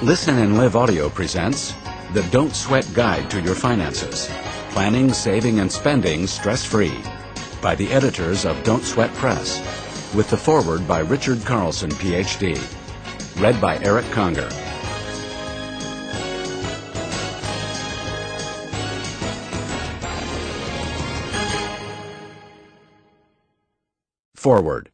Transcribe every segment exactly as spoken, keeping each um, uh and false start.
Listen and Live Audio presents the Don't Sweat Guide to Your Finances. Planning, Saving, and Spending Stress-Free by the editors of Don't Sweat Press, with the foreword by Richard Carlson, P H D. Read by Eric Conger. Foreword.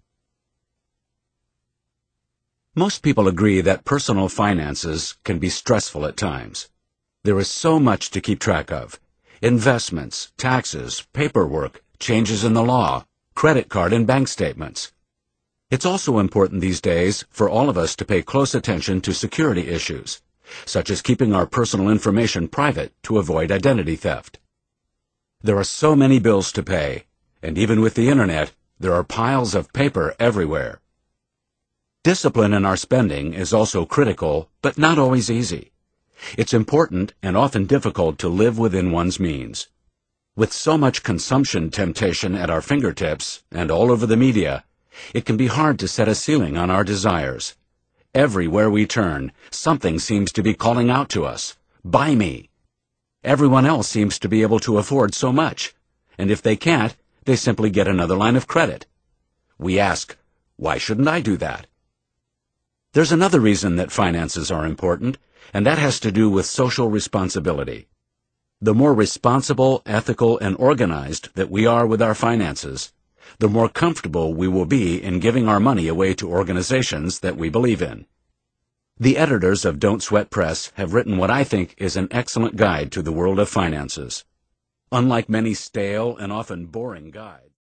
Most people agree that personal finances can be stressful at times. There is so much to keep track of: investments, taxes, paperwork, changes in the law, credit card and bank statements. It's also important these days for all of us to pay close attention to security issues, such as keeping our personal information private to avoid identity theft. There are so many bills to pay, and even with the internet, there are piles of paper everywhere. Discipline in our spending is also critical, but not always easy. It's important and often difficult to live within one's means. With so much consumption temptation at our fingertips and all over the media, it can be hard to set a ceiling on our desires. Everywhere we turn, something seems to be calling out to us, "Buy me." Everyone else seems to be able to afford so much, and if they can't, they simply get another line of credit. We ask, why shouldn't I do that? There's another reason that finances are important, and that has to do with social responsibility. The more responsible, ethical, and organized that we are with our finances, the more comfortable we will be in giving our money away to organizations that we believe in. The editors of Don't Sweat Press have written what I think is an excellent guide to the world of finances. Unlike many stale and often boring guides,